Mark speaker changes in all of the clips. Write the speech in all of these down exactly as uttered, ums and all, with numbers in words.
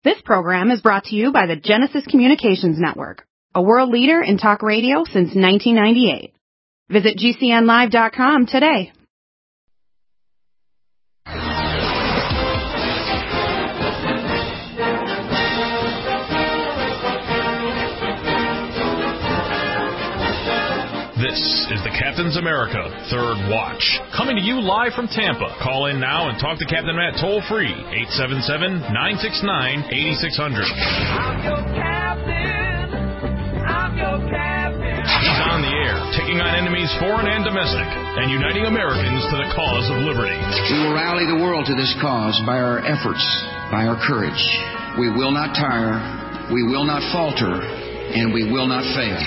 Speaker 1: This program is brought to you by the Genesis Communications Network, a world leader in talk radio since nineteen ninety-eight. Visit G C N live dot com today.
Speaker 2: This is the Captain's America Third Watch, coming to you live from Tampa. Call in now and talk to Captain Matt toll-free, eight seven seven, nine six nine, eight six zero zero.
Speaker 3: I'm your captain. I'm your captain.
Speaker 2: He's on the air, taking on enemies foreign and domestic, and uniting Americans to the cause of liberty.
Speaker 4: We will rally the world to this cause by our efforts, by our courage. We will not tire, we will not falter, and we will not fail.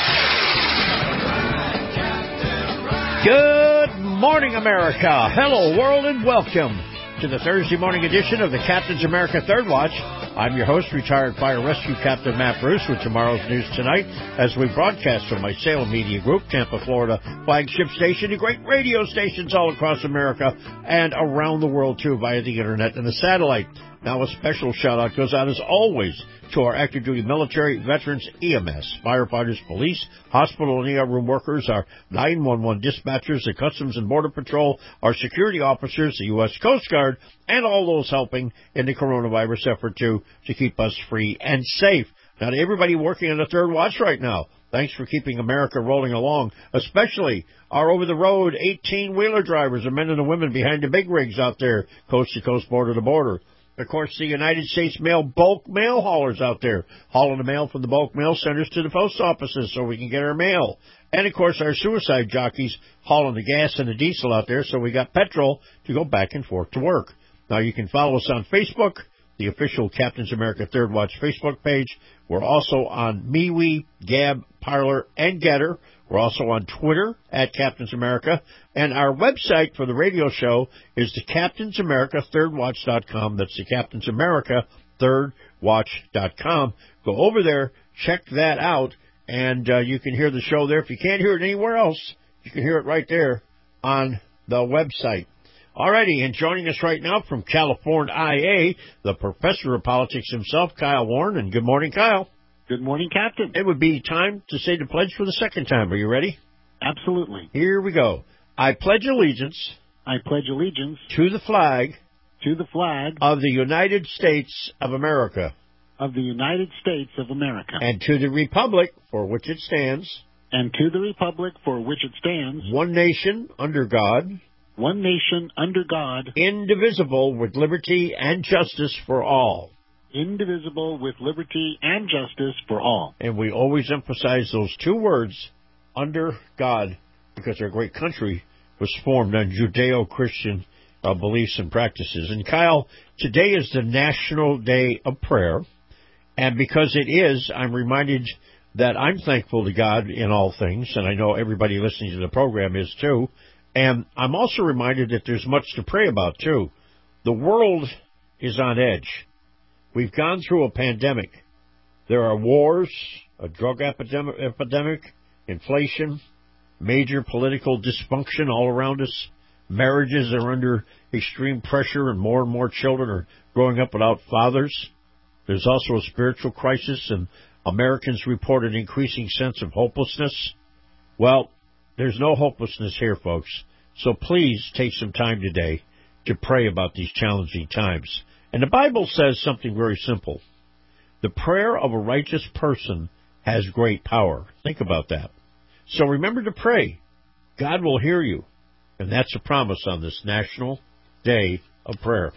Speaker 5: Good morning, America. Hello, world, and welcome to the Thursday morning edition of the Captain's America Third Watch. I'm your host, retired fire rescue captain Matt Bruce, with tomorrow's news tonight as we broadcast from my Salem Media Group, Tampa, Florida flagship station, to great radio stations all across America and around the world, too, via the Internet and the satellite. Now, a special shout-out goes out, as always, to our active duty military, veterans, E M S, firefighters, police, hospital and E R room workers, our nine one one dispatchers, the Customs and Border Patrol, our security officers, the U S Coast Guard, and all those helping in the coronavirus effort, too, to keep us free and safe. Now, to everybody working on the Third Watch right now, thanks for keeping America rolling along, especially our over-the-road eighteen-wheeler drivers, the men and the women behind the big rigs out there, coast to coast, border to border. Of course, the United States mail bulk mail haulers out there, hauling the mail from the bulk mail centers to the post offices so we can get our mail. And, of course, our suicide jockeys hauling the gas and the diesel out there so we got petrol to go back and forth to work. Now, you can follow us on Facebook, the official Captain's America Third Watch Facebook page. We're also on MeWe, Gab, Parler, and Getter. We're also on Twitter at Captain's America. And our website for the radio show is the Captain's America Third Watch dot com. That's the Captain's America Third Watch dot com. Go over there, check that out, and uh, you can hear the show there. If you can't hear it anywhere else, you can hear it right there on the website. Alrighty, and joining us right now from California, I A, the professor of politics himself, Kyle Warren. And good morning, Kyle.
Speaker 6: Good morning, Captain.
Speaker 5: It would be time to say the pledge for the second time. Are you ready?
Speaker 6: Absolutely.
Speaker 5: Here we go. I pledge allegiance.
Speaker 6: I pledge allegiance
Speaker 5: to the flag.
Speaker 6: To the flag
Speaker 5: of the United States of America.
Speaker 6: Of the United States of America.
Speaker 5: And to the republic for which it stands.
Speaker 6: And to the republic for which it stands.
Speaker 5: One nation under God.
Speaker 6: One nation under God.
Speaker 5: Indivisible, with liberty and justice for all.
Speaker 6: Indivisible, with liberty and justice for all.
Speaker 5: And we always emphasize those two words, under God, because our great country was formed on Judeo-Christian uh, beliefs and practices. And Kyle, today is the National Day of Prayer. And because it is, I'm reminded that I'm thankful to God in all things, and I know everybody listening to the program is too. And I'm also reminded that there's much to pray about, too. The world is on edge. We've gone through a pandemic. There are wars, a drug epidemic, epidemic, inflation, major political dysfunction all around us. Marriages are under extreme pressure, and more and more children are growing up without fathers. There's also a spiritual crisis, and Americans report an increasing sense of hopelessness. Well, there's no hopelessness here, folks. So please take some time today to pray about these challenging times. And the Bible says something very simple. The prayer of a righteous person has great power. Think about that. So remember to pray. God will hear you. And that's a promise on this National Day of Prayer.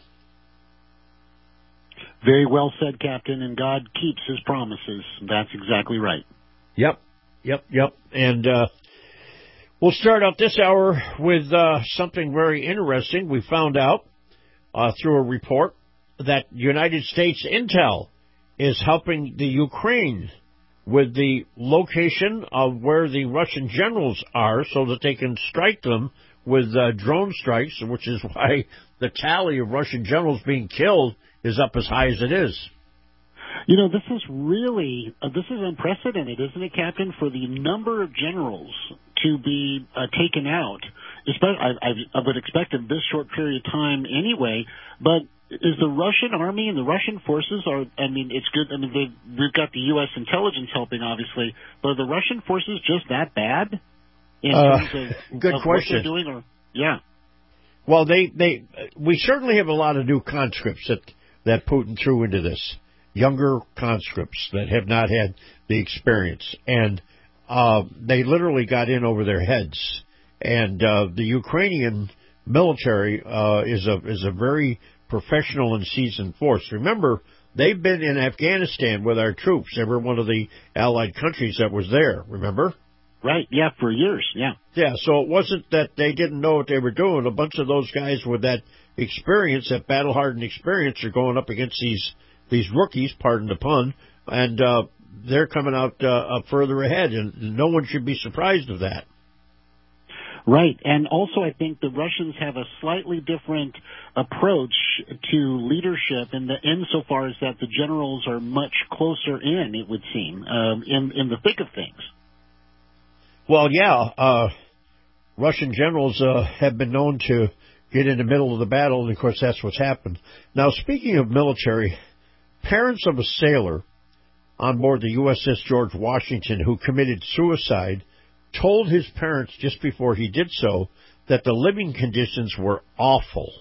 Speaker 6: Very well said, Captain, and God keeps his promises. That's exactly right.
Speaker 5: Yep, yep, yep. And uh, we'll start out this hour with uh, something very interesting. We found out uh, through a report that United States Intel is helping the Ukraine with the location of where the Russian generals are so that they can strike them with uh, drone strikes, which is why the tally of Russian generals being killed is up as high as it is.
Speaker 6: You know, this is really, uh, this is unprecedented, isn't it, Captain, for the number of generals to be uh, taken out. Especially, I, I, I would expect in this short period of time anyway, but is the Russian army and the Russian forces are, I mean, it's good. I mean, they've, we've got the U S intelligence helping, obviously, but are the Russian forces just that bad in
Speaker 5: uh,
Speaker 6: terms of,
Speaker 5: good
Speaker 6: of
Speaker 5: question.
Speaker 6: what they're doing? Or, yeah.
Speaker 5: Well, they, they, we certainly have a lot of new conscripts that, that Putin threw into this. Younger conscripts that have not had the experience. And uh, they literally got in over their heads. And uh, the Ukrainian military uh, is a is a very professional and seasoned force. Remember, they've been in Afghanistan with our troops, every one of the allied countries that was there, remember?
Speaker 6: Right, yeah, for years, yeah.
Speaker 5: Yeah, so it wasn't that they didn't know what they were doing. A bunch of those guys with that experience, that battle-hardened experience, are going up against these these rookies, pardon the pun, and uh, they're coming out uh, up further ahead, and no one should be surprised of that.
Speaker 6: Right, and also I think the Russians have a slightly different approach to leadership in the insofar as that the generals are much closer in, it would seem, um, in in the thick of things.
Speaker 5: Well, yeah, uh, Russian generals uh, have been known to get in the middle of the battle, and of course that's what's happened. Now, speaking of military, parents of a sailor on board the U S S George Washington who committed suicide told his parents just before he did so that the living conditions were awful.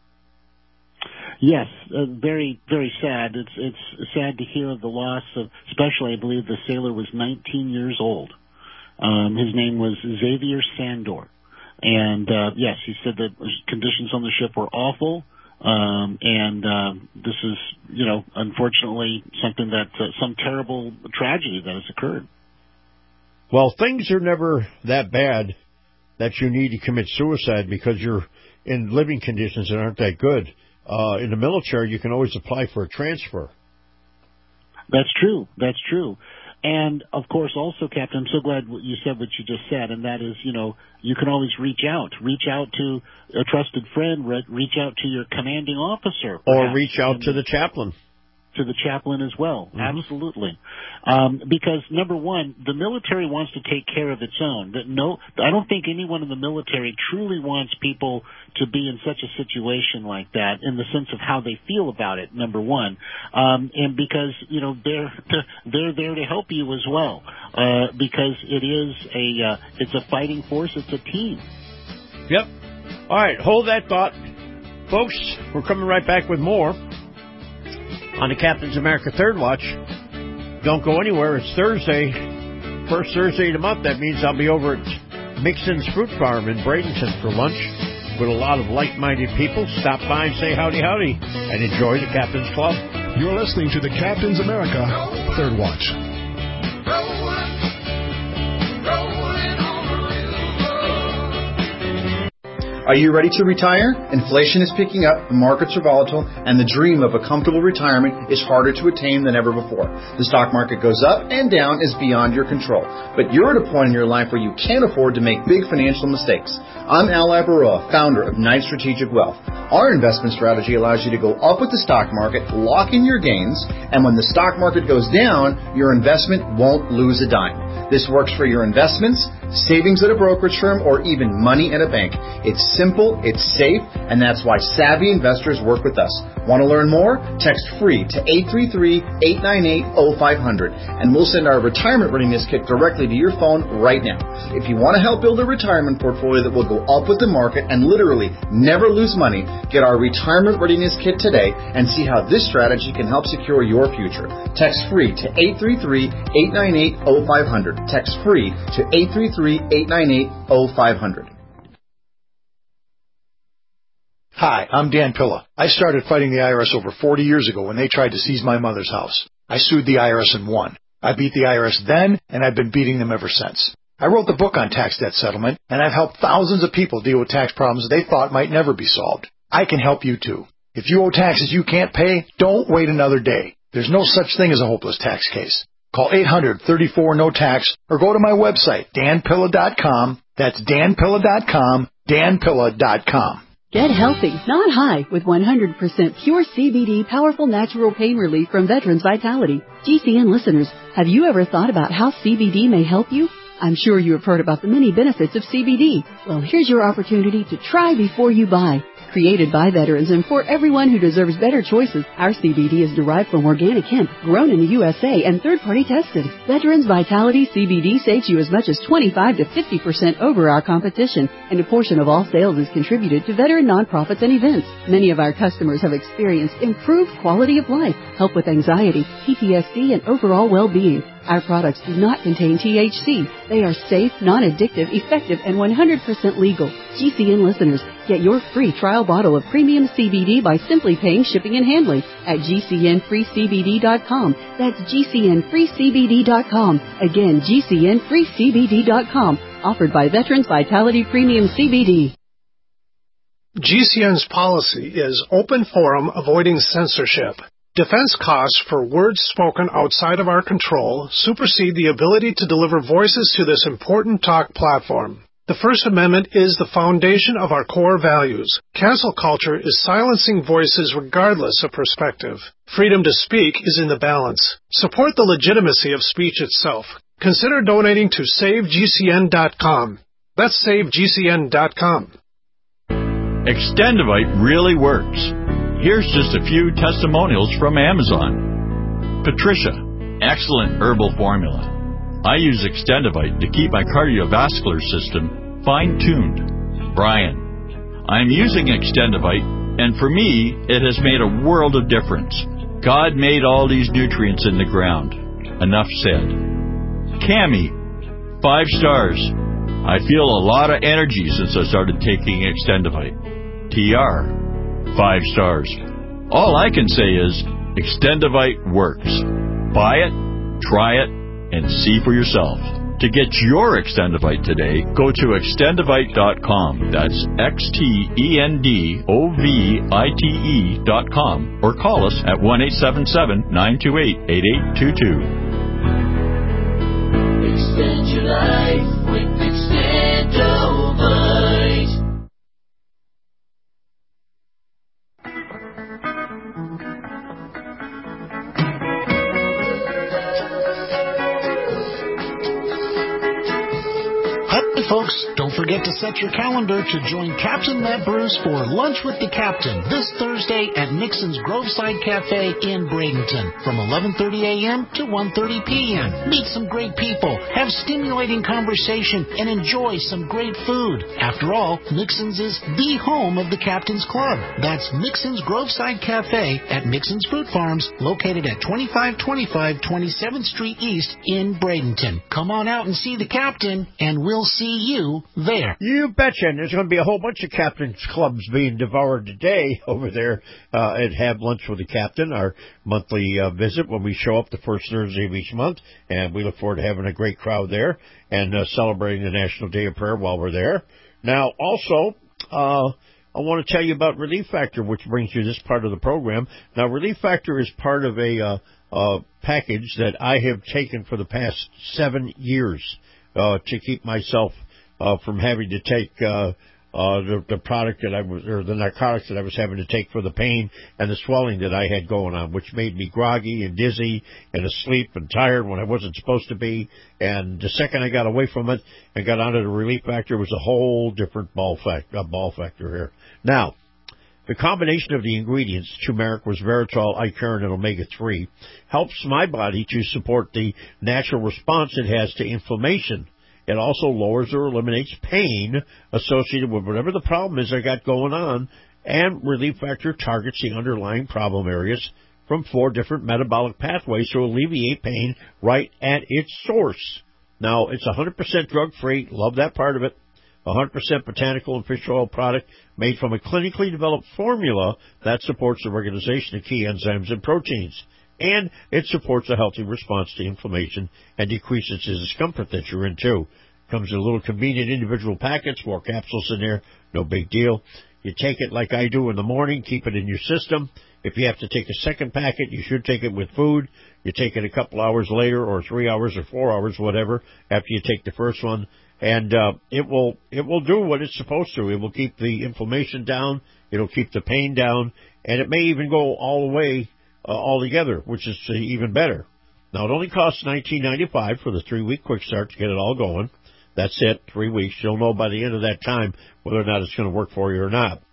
Speaker 6: Yes, uh, very, very sad. It's it's sad to hear of the loss of, especially I believe the sailor was nineteen years old. Um, his name was Xavier Sandor. And, uh, yes, he said that conditions on the ship were awful. Um, and, uh, this is, you know, unfortunately something that, uh, some terrible tragedy that has occurred.
Speaker 5: Well, things are never that bad that you need to commit suicide because you're in living conditions that aren't that good. Uh, in the military, you can always apply for a transfer.
Speaker 6: That's true. That's true. And, of course, also, Captain, I'm so glad you said what you just said, and that is, you know, you can always reach out. Reach out to a trusted friend. Reach out to your commanding officer.
Speaker 5: Or
Speaker 6: perhaps,
Speaker 5: reach out to the chaplain.
Speaker 6: To the chaplain as well.
Speaker 5: Mm-hmm.
Speaker 6: Absolutely. Um, because, number one, the military wants to take care of its own. That no, I don't think anyone in the military truly wants people to be in such a situation like that in the sense of how they feel about it, number one. Um, and because, you know, they're, they're there to help you as well. Uh, because it is a, uh, it's a fighting force. It's a team.
Speaker 5: Yep. All right. Hold that thought. Folks, we're coming right back with more on the Captain's America Third Watch. Don't go anywhere. It's Thursday, first Thursday of the month. That means I'll be over at Mixon's Fruit Farm in Bradenton for lunch with a lot of like-minded people. Stop by and say howdy, howdy, and enjoy the Captain's Club.
Speaker 7: You're listening to the Captain's America Third Watch.
Speaker 8: Are you ready to retire? Inflation is picking up, the markets are volatile, and the dream of a comfortable retirement is harder to attain than ever before. The stock market goes up and down is beyond your control. But you're at a point in your life where you can't afford to make big financial mistakes. I'm Al Labaroa, founder of Knight Strategic Wealth. Our investment strategy allows you to go up with the stock market, lock in your gains, and when the stock market goes down, your investment won't lose a dime. This works for your investments, savings at a brokerage firm, or even money at a bank. It's simple, it's safe, and that's why savvy investors work with us. Want to learn more? Text FREE to eight three three, eight nine eight, zero five zero zero, and we'll send our retirement readiness kit directly to your phone right now. If you want to help build a retirement portfolio that will go up with the market and literally never lose money, get our retirement readiness kit today and see how this strategy can help secure your future. Text FREE to eight three three, eight nine eight, zero five zero zero. Text FREE to eight three three, eight nine eight, zero five zero zero.
Speaker 9: Hi, I'm Dan Pilla. I started fighting the I R S over forty years ago when they tried to seize my mother's house. I sued the I R S and won. I beat the I R S then, and I've been beating them ever since. I wrote the book on tax debt settlement, and I've helped thousands of people deal with tax problems they thought might never be solved. I can help you too. If you owe taxes you can't pay, don't wait another day. There's no such thing as a hopeless tax case. Call eight hundred, thirty-four, no tax or go to my website, dan pilla dot com. That's dan pilla dot com, dan pilla dot com.
Speaker 10: Get healthy, not high, with one hundred percent pure C B D powerful natural pain relief from Veterans Vitality. G C N listeners, have you ever thought about how C B D may help you? I'm sure you have heard about the many benefits of C B D. Well, here's your opportunity to try before you buy. Created by veterans and for everyone who deserves better choices, our C B D is derived from organic hemp, grown in the U S A and third-party tested. Veterans Vitality C B D saves you as much as twenty-five to fifty percent over our competition, and a portion of all sales is contributed to veteran nonprofits and events. Many of our customers have experienced improved quality of life, help with anxiety, P T S D, and overall well-being. Our products do not contain T H C. They are safe, non-addictive, effective, and one hundred percent legal. G C N listeners, get your free trial bottle of premium C B D by simply paying shipping and handling at G C N free C B D dot com. That's G C N free C B D dot com. Again, G C N free C B D dot com. Offered by Veterans Vitality Premium C B D.
Speaker 11: G C N's policy is open forum, avoiding censorship. Defense costs for words spoken outside of our control supersede the ability to deliver voices to this important talk platform. The First Amendment is the foundation of our core values. Cancel culture is silencing voices regardless of perspective. Freedom to speak is in the balance. Support the legitimacy of speech itself. Consider donating to save G C N dot com. That's save G C N dot com.
Speaker 12: Extendivite really works. Here's just a few testimonials from Amazon. Patricia, excellent herbal formula. I use Extendivite to keep my cardiovascular system fine-tuned. Brian, I'm using Extendivite, and for me, it has made a world of difference. God made all these nutrients in the ground. Enough said. Cammie, five stars. I feel a lot of energy since I started taking Extendivite. T R, five stars. All I can say is Extendivite works. Buy it, try it, and see for yourself. To get your Extendivite today, go to extendivite dot com. That's X T E N D O V I T E dot com. Or call us at one eight seven seven, nine two eight, eight eight two two.
Speaker 3: Extend your life with Extendivite.
Speaker 13: Folks, don't forget to set your calendar to join Captain Matt Bruce for Lunch with the Captain this Thursday at Nixon's Groveside Cafe in Bradenton from eleven thirty a.m. to one thirty p.m. Meet some great people, have stimulating conversation, and enjoy some great food. After all, Nixon's is the home of the Captain's Club. That's Nixon's Groveside Cafe at Nixon's Fruit Farms, located at twenty-five twenty-five twenty-seventh Street East in Bradenton. Come on out and see the Captain, and we'll see you there.
Speaker 5: You betcha. And there's going to be a whole bunch of Captain's Clubs being devoured today over there uh, at Have Lunch with the Captain, our monthly uh, visit when we show up the first Thursday of each month. And we look forward to having a great crowd there and uh, celebrating the National Day of Prayer while we're there. Now, also, uh, I want to tell you about Relief Factor, which brings you this part of the program. Now, Relief Factor is part of a uh, uh, package that I have taken for the past seven years uh, to keep myself Uh, from having to take uh, uh, the, the product that I was, or the narcotics that I was having to take for the pain and the swelling that I had going on, which made me groggy and dizzy and asleep and tired when I wasn't supposed to be. And the second I got away from it and got onto the Relief Factor, it was a whole different ball, fact, uh, ball factor here. Now, the combination of the ingredients, turmeric, resveratrol, icarin, and omega three, helps my body to support the natural response it has to inflammation. It also lowers or eliminates pain associated with whatever the problem is I got going on, and Relief Factor targets the underlying problem areas from four different metabolic pathways to alleviate pain right at its source. Now, it's one hundred percent drug-free. Love that part of it. one hundred percent botanical and fish oil product made from a clinically developed formula that supports the organization of key enzymes and proteins. And it supports a healthy response to inflammation and decreases the discomfort that you're in, too. Comes in little convenient individual packets, four capsules in there, no big deal. You take it like I do in the morning, keep it in your system. If you have to take a second packet, you should take it with food. You take it a couple hours later, or three hours or four hours, whatever, after you take the first one. And uh, it will it will do what it's supposed to. It will keep the inflammation down. It'll keep the pain down. And it may even go all the way Uh, altogether, which is uh, even better. Now, it only costs nineteen ninety-five dollars for the three-week quick start to get it all going. That's it, three weeks. You'll know by the end of that time whether or not it's going to work for you or not.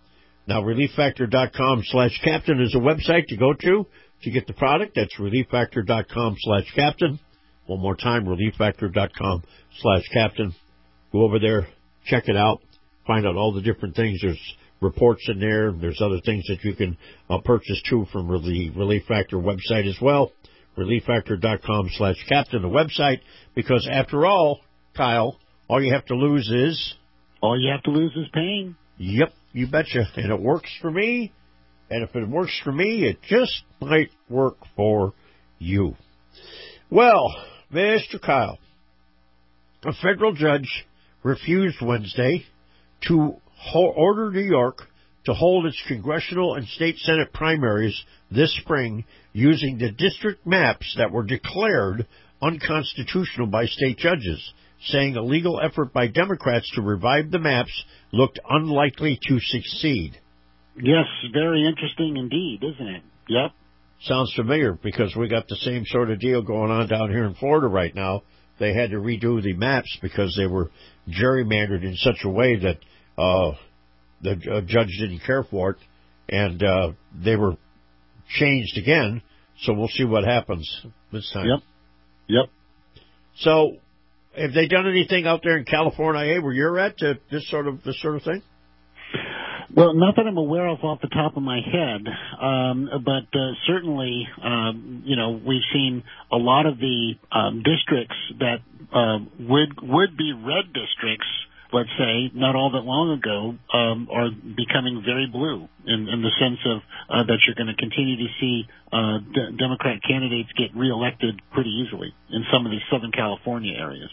Speaker 5: Now, relieffactor.com slash captain is a website to go to to get the product. That's relieffactor.com slash captain. One more time, relieffactor.com slash captain. Go over there, check it out, find out all the different things. There's reports in there. There's other things that you can uh, purchase, too, from the Relief Factor website as well. relieffactor.com slash captain, the website, because after all, Kyle, all you have to lose is...
Speaker 6: All you have to lose is pain.
Speaker 5: Yep, you betcha. And it works for me. And if it works for me, it just might work for you. Well, Mister Kyle, a federal judge refused Wednesday to ho- order New York to hold its congressional and state Senate primaries this spring using the district maps that were declared unconstitutional by state judges, saying a legal effort by Democrats to revive the maps looked unlikely to succeed.
Speaker 6: Yes, very interesting indeed, isn't it? Yep.
Speaker 5: Sounds familiar, because we got the same sort of deal going on down here in Florida right now. They had to redo the maps because they were gerrymandered in such a way that uh, the uh, judge didn't care for it, and uh, they were changed again. So we'll see what happens this time.
Speaker 6: Yep. Yep.
Speaker 5: So, have they done anything out there in California, where you're at, to this sort of this sort of thing?
Speaker 6: Well, not that I'm aware of off the top of my head, um, but uh, certainly, um, you know, we've seen a lot of the um, districts that uh, would would be red districts, let's say, not all that long ago, um, are becoming very blue in, in the sense of uh, that you're going to continue to see uh, d- Democrat candidates get reelected pretty easily in some of these Southern California areas.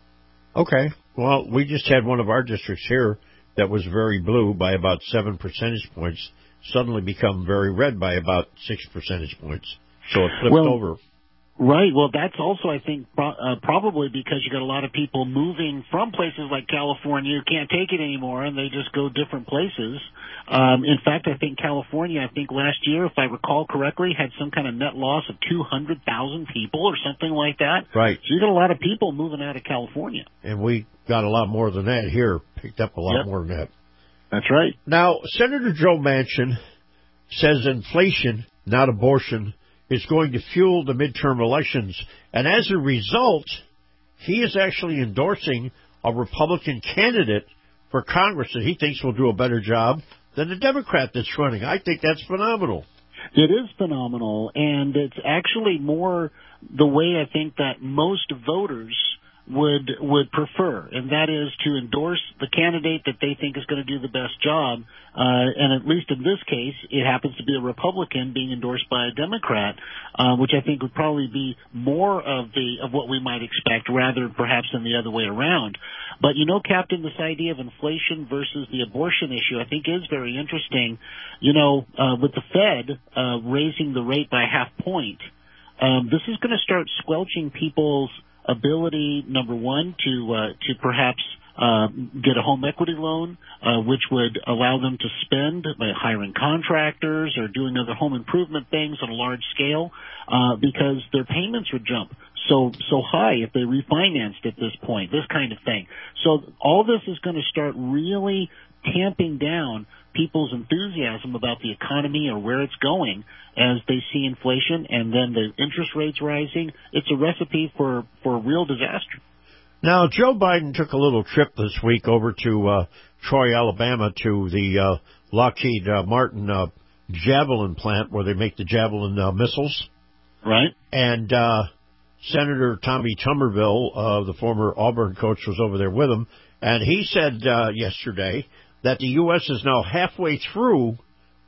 Speaker 5: Okay. Well, we just had one of our districts here that was very blue by about seven percentage points suddenly become very red by about six percentage points. So it flipped
Speaker 6: well,
Speaker 5: over.
Speaker 6: Right. Well, that's also, I think, pro- uh, probably because you got a lot of people moving from places like California who can't take it anymore, and they just go different places. Um, in fact, I think California, I think last year, if I recall correctly, had some kind of net loss of two hundred thousand people or something like that.
Speaker 5: Right.
Speaker 6: So you got a lot of people moving out of California.
Speaker 5: And we got a lot more than that here, picked up a lot
Speaker 6: yep.
Speaker 5: more than that.
Speaker 6: That's right.
Speaker 5: Now, Senator Joe Manchin says inflation, not abortion, is going to fuel the midterm elections. And as a result, he is actually endorsing a Republican candidate for Congress that he thinks will do a better job than the Democrat that's running. I think that's phenomenal.
Speaker 6: It is phenomenal, and it's actually more the way I think that most voters would would prefer, and that is to endorse the candidate that they think is going to do the best job. Uh, and at least in this case, it happens to be a Republican being endorsed by a Democrat, uh, which I think would probably be more of the of what we might expect, rather perhaps than the other way around. But you know, Captain, this idea of inflation versus the abortion issue, I think, is very interesting. You know, uh, with the Fed uh, raising the rate by a half point, um, this is going to start squelching people's ability, number one, to uh, to perhaps uh, get a home equity loan, uh, which would allow them to spend by hiring contractors or doing other home improvement things on a large scale, uh, because their payments would jump so so high if they refinanced at this point, this kind of thing. So all this is going to start really tamping down people's enthusiasm about the economy or where it's going as they see inflation and then the interest rates rising. It's a recipe for, for a real disaster.
Speaker 5: Now, Joe Biden took a little trip this week over to uh, Troy, Alabama, to the uh, Lockheed uh, Martin uh, Javelin plant where they make the Javelin uh, missiles.
Speaker 6: Right.
Speaker 5: And uh, Senator Tommy Tuberville, uh, the former Auburn coach, was over there with him. And he said uh, yesterday that the U S is now halfway through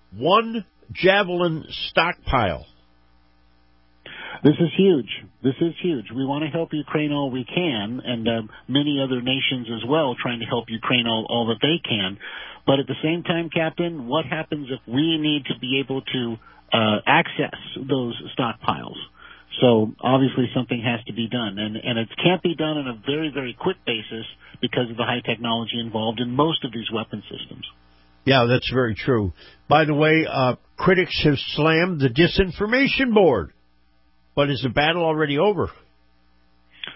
Speaker 5: one Javelin stockpile.
Speaker 6: This is huge. This is huge. We want to help Ukraine all we can, and uh, many other nations as well trying to help Ukraine all, all that they can. But at the same time, Captain, what happens if we need to be able to uh, access those stockpiles? So obviously something has to be done, and, and it can't be done on a very, very quick basis because of the high technology involved in most of these weapon systems.
Speaker 5: Yeah, that's very true. By the way, uh, critics have slammed the disinformation board. But is the battle already over?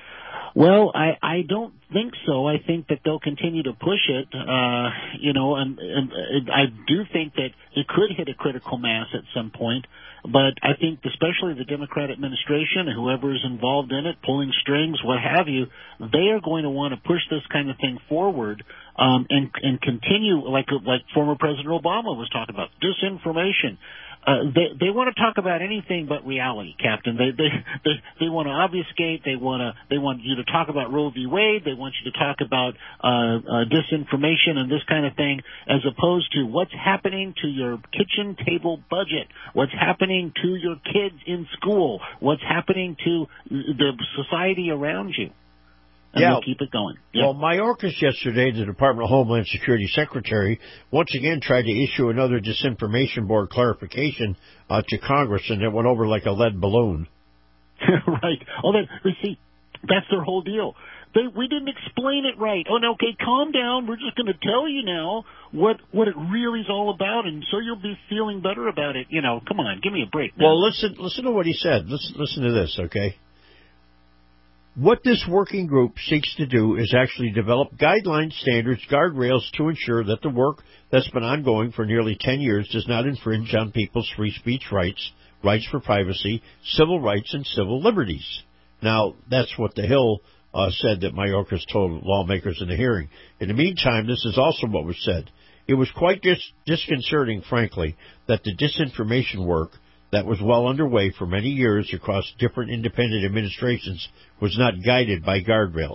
Speaker 6: Well, I, I don't think so. I think that they'll continue to push it, uh, you know, and, and, and I do think that it could hit a critical mass at some point. But I think especially the Democrat administration and whoever is involved in it, pulling strings, what have you, they are going to want to push this kind of thing forward um, and, and continue, like like former President Obama was talking about, disinformation. Uh, they they want to talk about anything but reality, Captain. They they they, they want to obfuscate. They want to they want you to talk about Roe v. Wade. They want you to talk about uh, uh, disinformation and this kind of thing, as opposed to what's happening to your kitchen table budget, what's happening to your kids in school, what's happening to the society around you. And
Speaker 5: yeah.
Speaker 6: We'll keep it going. Yeah.
Speaker 5: Well, Mayorkas yesterday, the Department of Homeland Security Secretary, once again tried to issue another disinformation board clarification uh, to Congress, and it went over like a lead balloon.
Speaker 6: Right. Oh, that, see, that's their whole deal. They, we didn't explain it right. Oh, no, okay, calm down. We're just going to tell you now what what it really is all about, and so you'll be feeling better about it. You know, come on, give me a break. Now.
Speaker 5: Well, listen, listen to what he said. Listen, listen to this, okay? What this working group seeks to do is actually develop guidelines, standards, guardrails to ensure that the work that's been ongoing for nearly ten years does not infringe on people's free speech rights, rights for privacy, civil rights, and civil liberties. Now, that's what the Hill uh, said that Mayorkas told lawmakers in the hearing. In the meantime, this is also what was said. It was quite dis- disconcerting, frankly, that the disinformation work that was well underway for many years across different independent administrations was not guided by guardrails.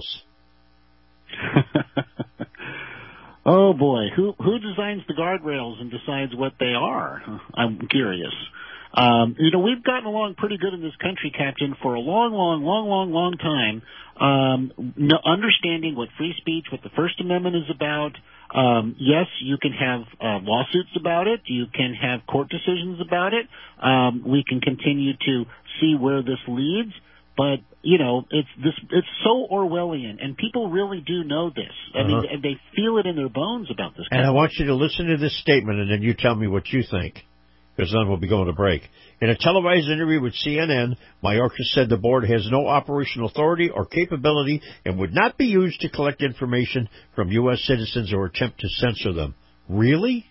Speaker 6: Oh, boy. Who who designs the guardrails and decides what they are? I'm curious. Um, you know, we've gotten along pretty good in this country, Captain, for a long, long, long, long, long time, um, no, understanding what free speech, what the First Amendment is about. Um, yes, you can have uh, lawsuits about it. You can have court decisions about it. Um, we can continue to see where this leads. But, you know, it's this it's so Orwellian, and people really do know this. I uh-huh. mean, they feel it in their bones about this.
Speaker 5: And I want you to listen to this statement, and then you tell me what you think, because then we'll be going to break. In a televised interview with C N N, Mayorkas said the board has no operational authority or capability and would not be used to collect information from U S citizens or attempt to censor them. Really?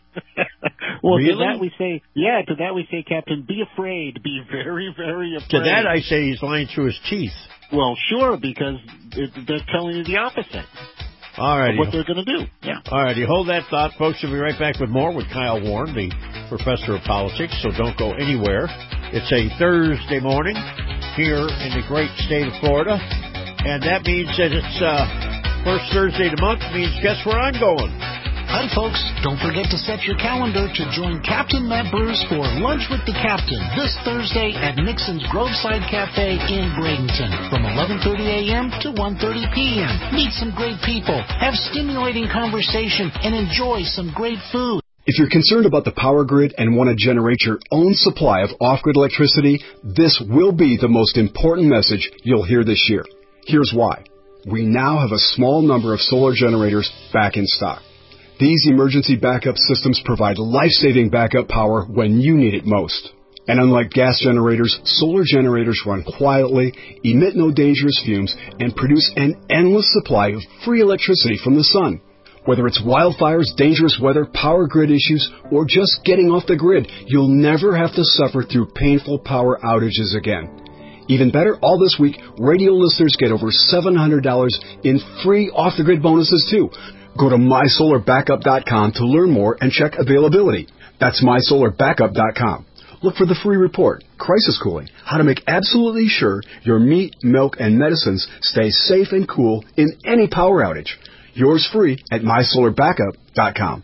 Speaker 6: Well,
Speaker 5: really?
Speaker 6: to that we say, yeah, to that we say, Captain, be afraid. Be very, very afraid.
Speaker 5: To that I say he's lying through his teeth.
Speaker 6: Well, sure, because it, they're telling you the opposite.
Speaker 5: All right.
Speaker 6: What they're going to do. Yeah.
Speaker 5: All right. You hold that thought, folks. We'll be right back with more with Kyle Warren, the professor of politics, so don't go anywhere. It's a Thursday morning here in the great state of Florida, and that means that it's uh, first Thursday of the month. Means guess where I'm going?
Speaker 13: Hi, folks. Don't forget to set your calendar to join Captain Matt Bruce for Lunch with the Captain this Thursday at Nixon's Groveside Cafe in Bradenton from eleven thirty a.m. to one thirty p.m. Meet some great people, have stimulating conversation, and enjoy some great food.
Speaker 14: If you're concerned about the power grid and want to generate your own supply of off-grid electricity, this will be the most important message you'll hear this year. Here's why. We now have a small number of solar generators back in stock. These emergency backup systems provide life-saving backup power when you need it most. And unlike gas generators, solar generators run quietly, emit no dangerous fumes, and produce an endless supply of free electricity from the sun. Whether it's wildfires, dangerous weather, power grid issues, or just getting off the grid, you'll never have to suffer through painful power outages again. Even better, all this week, radio listeners get over seven hundred dollars in free off-the-grid bonuses, too. Go to my solar backup dot com to learn more and check availability. That's my solar backup dot com. Look for the free report, Crisis Cooling, how to make absolutely sure your meat, milk, and medicines stay safe and cool in any power outage. Yours free at my solar backup dot com.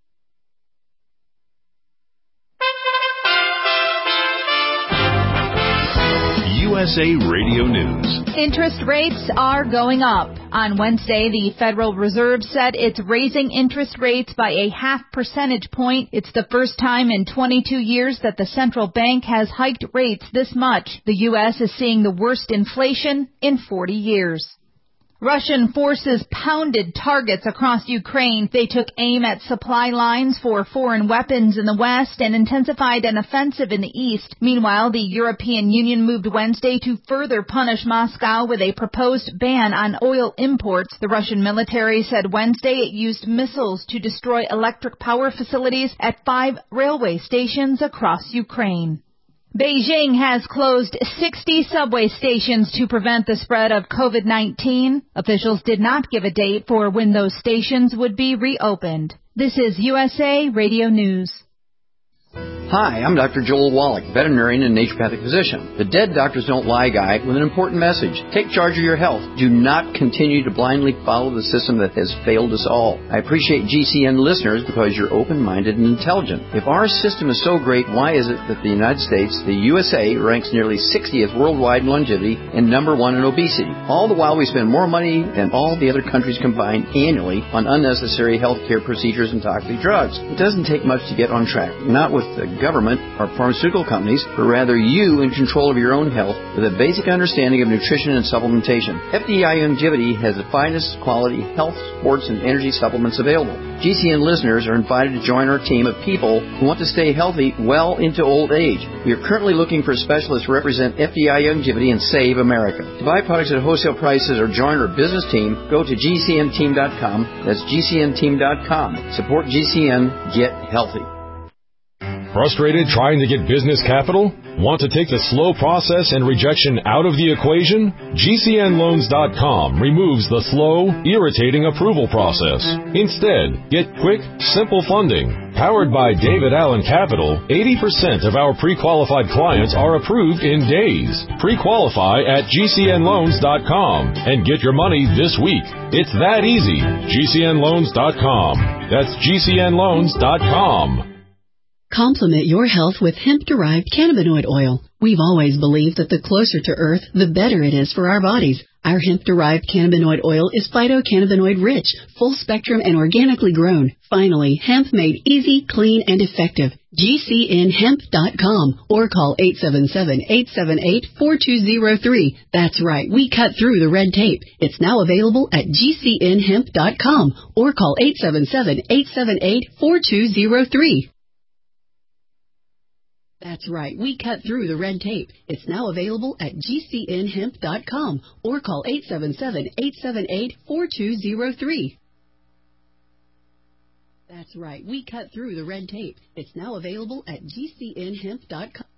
Speaker 2: U S A Radio News.
Speaker 15: Interest rates are going up. On Wednesday, the Federal Reserve said it's raising interest rates by a half percentage point. It's the first time in twenty-two years that the central bank has hiked rates this much. The U S is seeing the worst inflation in forty years. Russian forces pounded targets across Ukraine. They took aim at supply lines for foreign weapons in the west and intensified an offensive in the east. Meanwhile, the European Union moved Wednesday to further punish Moscow with a proposed ban on oil imports. The Russian military said Wednesday it used missiles to destroy electric power facilities at five railway stations across Ukraine. Beijing has closed sixty subway stations to prevent the spread of COVID nineteen. Officials did not give a date for when those stations would be reopened. This is U S A Radio News.
Speaker 16: Hi, I'm Doctor Joel Wallach, veterinarian and naturopathic physician. The Dead Doctors Don't Lie guy with an important message. Take charge of your health. Do not continue to blindly follow the system that has failed us all. I appreciate G C N listeners because you're open-minded and intelligent. If our system is so great, why is it that the United States, the U S A, ranks nearly sixtieth worldwide in longevity and number one in obesity? All the while we spend more money than all the other countries combined annually on unnecessary health care procedures and toxic drugs. It doesn't take much to get on track. Not with the government or pharmaceutical companies, but rather you in control of your own health with a basic understanding of nutrition and supplementation. F D I Longevity has the finest quality health, sports, and energy supplements available. G C N listeners are invited to join our team of people who want to stay healthy well into old age. We are currently looking for specialists to represent F D I Longevity and Save America. To buy products at wholesale prices or join our business team, go to G C N team dot com. That's G C N team dot com. Support G C N. Get healthy.
Speaker 17: Frustrated trying to get business capital? Want to take the slow process and rejection out of the equation? G C N loans dot com removes the slow, irritating approval process. Instead, get quick, simple funding. Powered by David Allen Capital, eighty percent of our pre-qualified clients are approved in days. Pre-qualify at G C N loans dot com and get your money this week. It's that easy. G C N loans dot com. That's G C N loans dot com.
Speaker 10: Complement your health with hemp-derived cannabinoid oil. We've always believed that the closer to Earth, the better it is for our bodies. Our hemp-derived cannabinoid oil is phytocannabinoid-rich, full-spectrum, and organically grown. Finally, hemp made easy, clean, and effective. G C N hemp dot com or call eight seven seven, eight seven eight, four two zero three. That's right, we cut through the red tape. It's now available at G C N hemp dot com or call eight seven seven, eight seven eight, four two zero three. That's right, we cut through the red tape. It's now available at G C N hemp dot com or call eight seven seven, eight seven eight, four two zero three. That's right, we cut through the red tape. It's now available at G C N hemp dot com.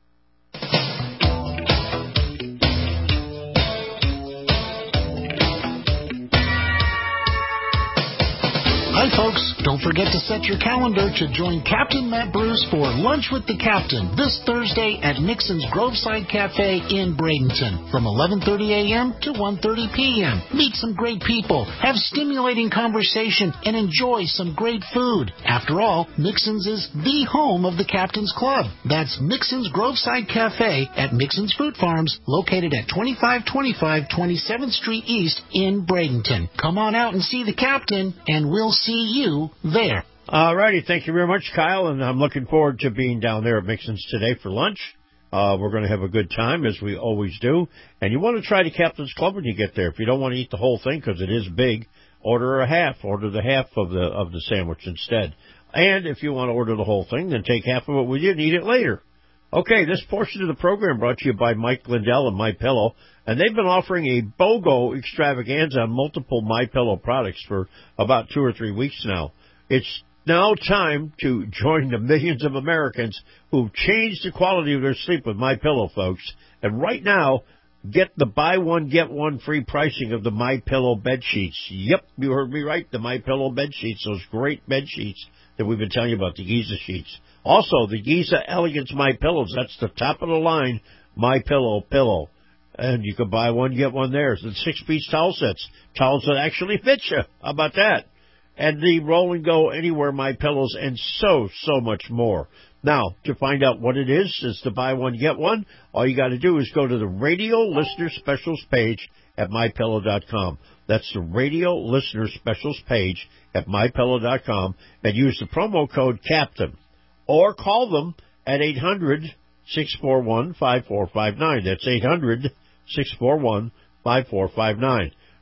Speaker 13: Hi, folks. Don't forget to set your calendar to join Captain Matt Bruce for Lunch with the Captain this Thursday at Nixon's Groveside Cafe in Bradenton from eleven thirty a.m. to one thirty p.m. Meet some great people, have stimulating conversation, and enjoy some great food. After all, Nixon's is the home of the Captain's Club. That's Nixon's Groveside Cafe at Nixon's Fruit Farms, located at twenty-five twenty-five twenty-seventh Street East in Bradenton. Come on out and see the Captain, and we'll see you there.
Speaker 5: All righty. Thank you very much, Kyle, and I'm looking forward to being down there at Mixon's today for lunch. Uh, we're going to have a good time, as we always do. And you want to try the Captain's Club when you get there. If you don't want to eat the whole thing, because it is big, order a half. Order the half of the of the sandwich instead. And if you want to order the whole thing, then take half of it with you and eat it later. Okay, this portion of the program brought to you by Mike Lindell and MyPillow. And they've been offering a BOGO extravaganza on multiple MyPillow products for about two or three weeks now. It's now time to join the millions of Americans who've changed the quality of their sleep with MyPillow, folks. And right now, get the buy one, get one free pricing of the MyPillow bed sheets. Yep, you heard me right, the MyPillow bed sheets, those great bed sheets that we've been telling you about, the Giza sheets. Also, the Giza Elegance MyPillows, that's the top of the line MyPillow pillow. And you can buy one, get one there. It's the six-piece towel sets. Towels that actually fit you. How about that? And the Roll and Go Anywhere MyPillows and so, so much more. Now, to find out what it is, is to buy one, get one, all you got to do is go to the Radio Listener Specials page at My Pillow dot com. That's the Radio Listener Specials page at My Pillow dot com and use the promo code CAPTAIN. Or call them at eight hundred, six four one, five four five nine. That's eight hundred, six four one, five four five nine.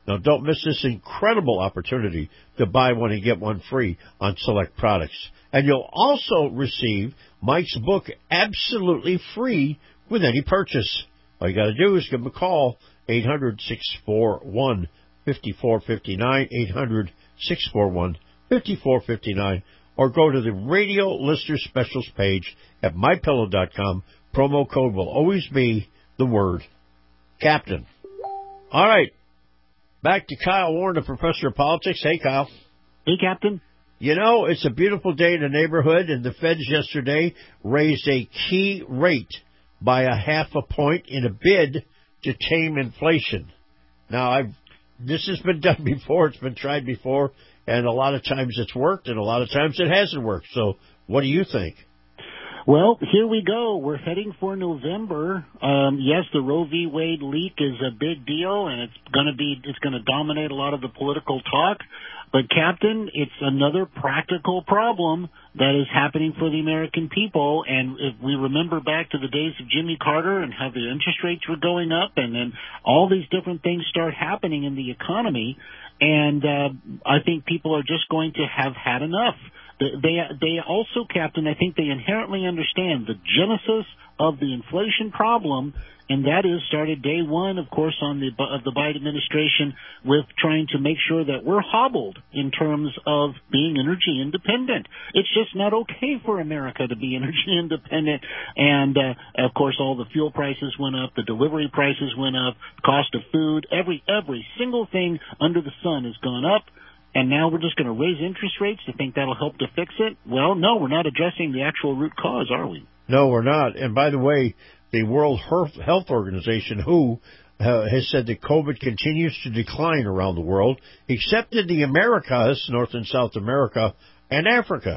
Speaker 5: Now, don't miss this incredible opportunity to buy one and get one free on select products. And you'll also receive Mike's book absolutely free with any purchase. All you got to do is give him a call, eight hundred, six four one, five four five nine, eight hundred, six four one, five four five nine, or go to the Radio Listener Specials page at my pillow dot com. Promo code will always be the word Captain. All right. Back to Kyle Warren, the professor of politics. Hey, Kyle.
Speaker 6: Hey, Captain.
Speaker 5: You know, it's a beautiful day in the neighborhood, and the Feds yesterday raised a key rate by a half a point in a bid to tame inflation. Now, I've this has been done before. It's been tried before, and a lot of times it's worked, and a lot of times it hasn't worked. So what do you think?
Speaker 6: Well, here we go. We're heading for November. Um, yes, the Roe v. Wade leak is a big deal, and it's going to be it's going to dominate a lot of the political talk. But, Captain, it's another practical problem that is happening for the American people. And if we remember back to the days of Jimmy Carter and how the interest rates were going up, and then all these different things start happening in the economy, and uh, I think people are just going to have had enough. They they also, Captain, I think they inherently understand the genesis of the inflation problem, and that is started day one, of course, on the of the Biden administration with trying to make sure that we're hobbled in terms of being energy independent. It's just not okay for America to be energy independent, and uh, of course, all the fuel prices went up, the delivery prices went up, cost of food, every every single thing under the sun has gone up. And now we're just going to raise interest rates to think that'll help to fix it? Well, no, we're not addressing the actual root cause, are we?
Speaker 5: No, we're not. And by the way, the World Health Organization, W H O, uh, has said that COVID continues to decline around the world, except in the Americas, North and South America, and Africa.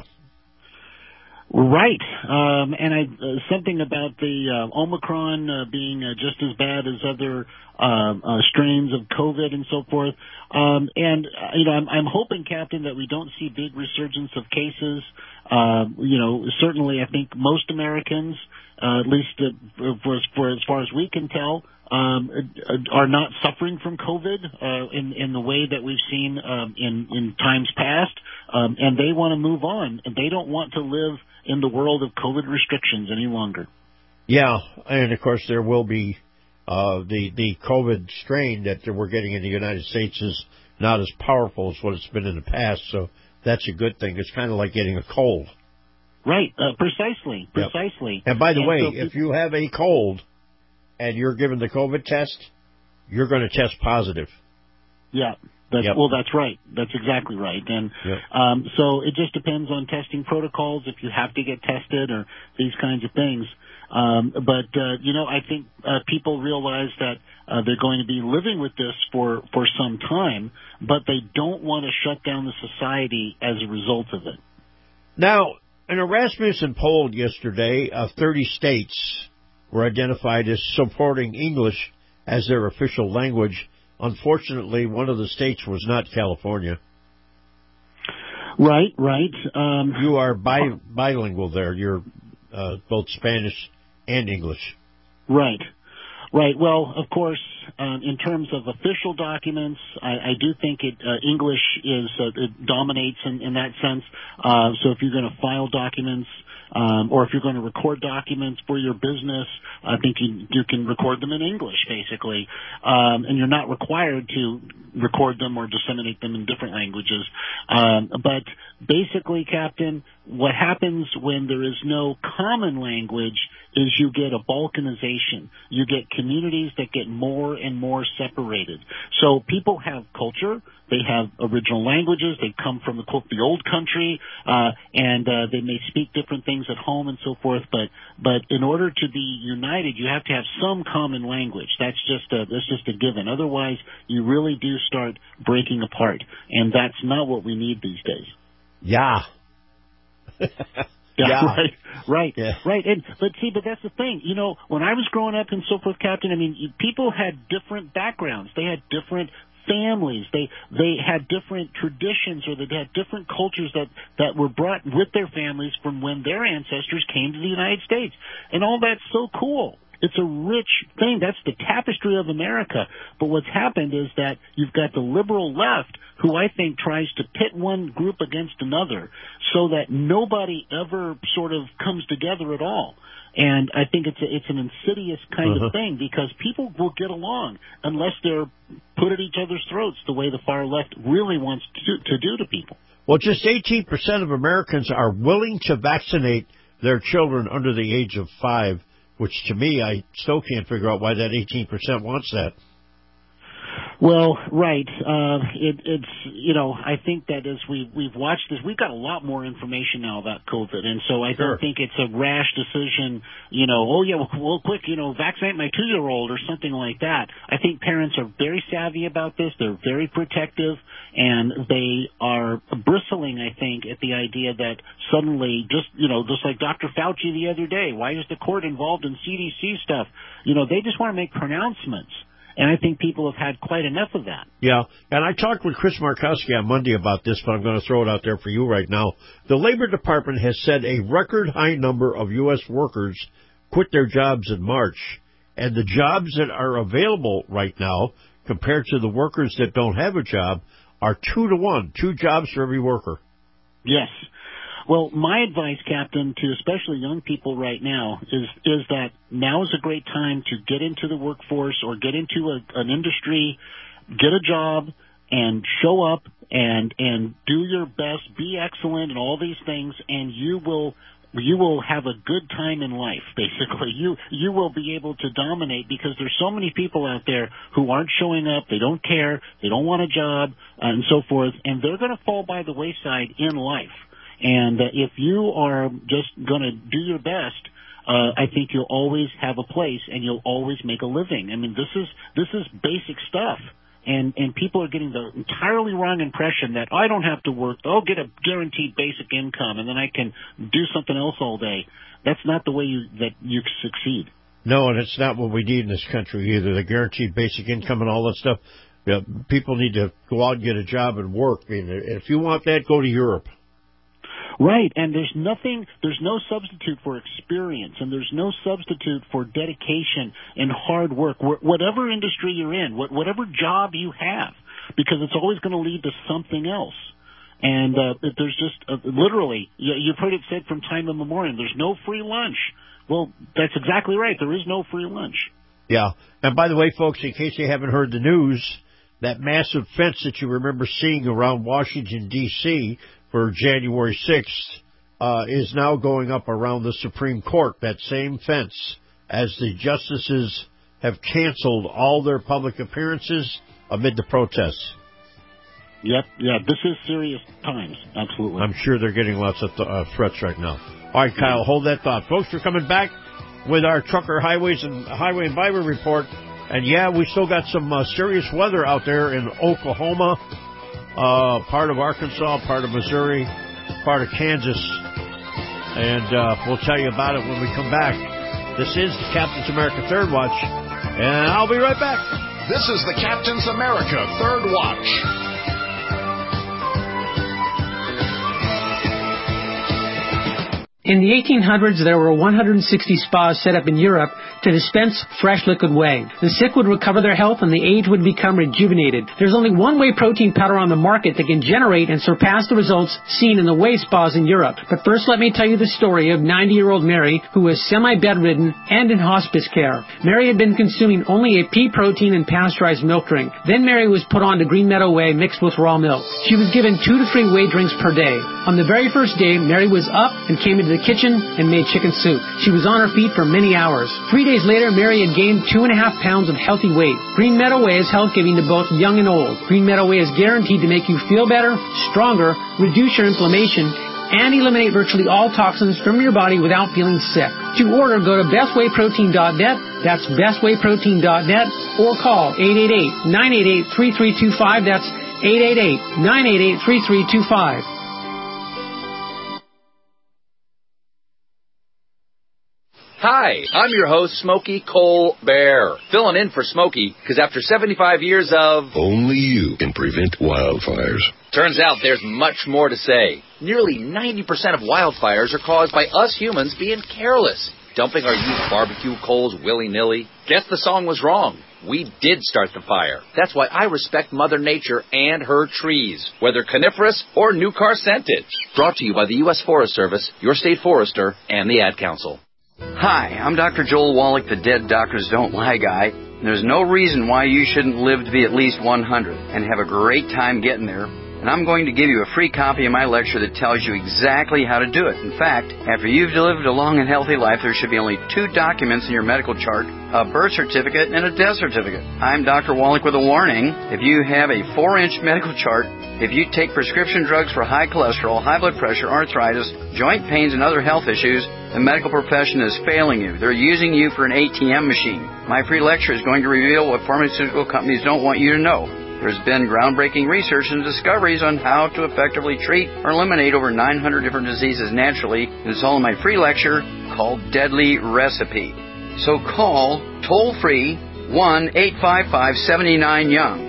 Speaker 6: Right. Um, and I, uh, something about the uh, Omicron uh, being uh, just as bad as other uh, uh, strains of COVID and so forth. Um, and, uh, you know, I'm, I'm hoping, Captain, that we don't see big resurgence of cases. Uh, you know, certainly I think most Americans, uh, at least uh, for, for as far as we can tell, um, are not suffering from COVID uh, in, in the way that we've seen um, in, in times past. Um, and they want to move on. And they don't want to live in the world of COVID restrictions any longer.
Speaker 5: Yeah, and of course there will be uh, the the COVID strain that we're getting in the United States is not as powerful as what it's been in the past, so that's a good thing. It's kind of like getting a cold.
Speaker 6: Right, uh, precisely, precisely.
Speaker 5: Yep. And by the
Speaker 6: and
Speaker 5: way,
Speaker 6: so
Speaker 5: if you have a cold and you're given the COVID test, you're going to test positive.
Speaker 6: Yeah. That's,
Speaker 5: yep.
Speaker 6: Well, that's right. That's exactly right. And
Speaker 5: yep.
Speaker 6: um, so it just depends on testing protocols, if you have to get tested or these kinds of things. Um, but, uh, you know, I think uh, people realize that uh, they're going to be living with this for, for some time, but they don't want to shut down the society as a result of it.
Speaker 5: Now, in a Rasmussen poll yesterday, uh, thirty states were identified as supporting English as their official language. Unfortunately, one of the states was not California.
Speaker 6: Right, right. Um,
Speaker 5: you are bi- bilingual there. You're uh, both Spanish and English.
Speaker 6: Right, right. Well, of course, um, in terms of official documents, I, I do think it uh, English is uh, it dominates in, in that sense. Uh, so if you're going to file documents, Um, or if you're going to record documents for your business, I think you, you can record them in English, basically. Um, and you're not required to record them or disseminate them in different languages. Um, but basically, Captain, what happens when there is no common language is you get a balkanization. You get communities that get more and more separated. So people have culture. They have original languages. They come from the, quote, the old country, uh, and uh, they may speak different things at home and so forth. But but in order to be united, you have to have some common language. That's just a, that's just a given. Otherwise, you really do start breaking apart, and that's not what we need these days.
Speaker 5: Yeah.
Speaker 6: Yeah,
Speaker 5: yeah,
Speaker 6: right, right,
Speaker 5: yeah.
Speaker 6: right. And but see, but that's the thing. You know, when I was growing up and so forth, Captain, I mean, people had different backgrounds. They had different families. They they had different traditions, or they had different cultures that that were brought with their families from when their ancestors came to the United States. And all that's so cool. It's a rich thing. That's the tapestry of America. But what's happened is that you've got the liberal left, who I think tries to pit one group against another so that nobody ever sort of comes together at all. And I think it's a, it's an insidious kind uh-huh. of thing, because people will get along unless they're put at each other's throats the way the far left really wants to do, to do to people.
Speaker 5: Well, just eighteen percent of Americans are willing to vaccinate their children under the age of five, which to me, I still can't figure out why that eighteen percent wants that.
Speaker 6: Well, right. Uh, it, it's, you know, I think that as we, we've watched this, we've got a lot more information now about COVID. And so I
Speaker 5: sure.
Speaker 6: don't think it's a rash decision, you know, oh, yeah, well, well, quick, you know, vaccinate my two-year-old or something like that. I think parents are very savvy about this. They're very protective, and they are bristling, I think, at the idea that suddenly, just, you know, just like Doctor Fauci the other day, why is the court involved in C D C stuff? You know, they just want to make pronouncements. And I think people have had quite enough of that.
Speaker 5: Yeah, and I talked with Chris Markowski on Monday about this, but I'm going to throw it out there for you right now. The Labor Department has said a record high number of U S workers quit their jobs in March, and the jobs that are available right now, compared to the workers that don't have a job, are two to one, two jobs for every worker.
Speaker 6: Yes. Well, my advice, Captain, to especially young people right now is is that now is a great time to get into the workforce or get into a, an industry, get a job, and show up and and do your best, be excellent, and all these things, and you will you will have a good time in life. Basically, you you will be able to dominate, because there's so many people out there who aren't showing up, they don't care, they don't want a job, and so forth, and they're going to fall by the wayside in life. And uh, if you are just going to do your best, uh, I think you'll always have a place and you'll always make a living. I mean, this is this is basic stuff. And and people are getting the entirely wrong impression that, oh, I don't have to work, I'll get a guaranteed basic income, and then I can do something else all day. That's not the way you, that you succeed.
Speaker 5: No, and it's not what we need in this country either, the guaranteed basic income and all that stuff. Yeah, people need to go out and get a job and work. I mean, if you want that, go to Europe.
Speaker 6: Right, and there's nothing, there's no substitute for experience, and there's no substitute for dedication and hard work, whatever industry you're in, whatever job you have, because it's always going to lead to something else. And uh, there's just, uh, literally, you've heard it said from time immemorial, there's no free lunch. Well, that's exactly right, there is no free lunch.
Speaker 5: Yeah, and by the way, folks, in case you haven't heard the news, that massive fence that you remember seeing around Washington, D C, for January sixth, uh, is now going up around the Supreme Court, that same fence, as the justices have canceled all their public appearances amid the protests.
Speaker 6: Yep, yeah, this is serious times, absolutely.
Speaker 5: I'm sure they're getting lots of th- uh, threats right now. All right, Kyle, hold that thought. Folks, we're coming back with our Trucker Highways and Highway and Byway report. And, yeah, we still got some uh, serious weather out there in Oklahoma, Uh, part of Arkansas, part of Missouri, part of Kansas. And uh, we'll tell you about it when we come back. This is the Captain's America Third Watch, and I'll be right back.
Speaker 18: This is the Captain's America Third Watch.
Speaker 19: In the eighteen hundreds, there were one hundred sixty spas set up in Europe to dispense fresh liquid whey. The sick would recover their health and the aged would become rejuvenated. There's only one whey protein powder on the market that can generate and surpass the results seen in the whey spas in Europe. But first, let me tell you the story of ninety-year-old Mary, who was semi-bedridden and in hospice care. Mary had been consuming only a pea protein and pasteurized milk drink. Then Mary was put on to Green Meadow Whey mixed with raw milk. She was given two to three whey drinks per day. On the very first day, Mary was up and came into the kitchen and made chicken soup. She was on her feet for many hours. Three days later, Mary had gained two and a half pounds of healthy weight. Green Meadow Whey is health-giving to both young and old. Green Meadow Whey is guaranteed to make you feel better, stronger, reduce your inflammation, and eliminate virtually all toxins from your body without feeling sick. To order, go to best whey protein dot net. That's best whey protein dot net, or call eight eight eight, nine eight eight, three three two five. That's eight eight eight, nine eight eight, three three two five.
Speaker 20: Hi, I'm your host, Smokey Colbert, filling in for Smokey, because after seventy-five years of...
Speaker 21: Only you can prevent wildfires.
Speaker 20: Turns out there's much more to say. Nearly ninety percent of wildfires are caused by us humans being careless. dumping our used barbecue coals willy-nilly? Guess the song was wrong. We did start the fire. That's why I respect Mother Nature and her trees, whether coniferous or new car scented. Brought to you by the U S Forest Service, your state forester, and the Ad Council.
Speaker 16: Hi, I'm Doctor Joel Wallach, the Dead Doctors Don't Lie guy. And there's no reason why you shouldn't live to be at least one hundred and have a great time getting there. And I'm going to give you a free copy of my lecture that tells you exactly how to do it. In fact, after you've lived a long and healthy life, there should be only two documents in your medical chart, a birth certificate and a death certificate. I'm Doctor Wallach with a warning. If you have a four-inch medical chart, if you take prescription drugs for high cholesterol, high blood pressure, arthritis, joint pains, and other health issues, the medical profession is failing you. They're using you for an A T M machine. My free lecture is going to reveal what pharmaceutical companies don't want you to know. There's been groundbreaking research and discoveries on how to effectively treat or eliminate over nine hundred different diseases naturally. It's all in my free lecture called Deadly Recipe. So call toll-free one eight five five, seven nine, young.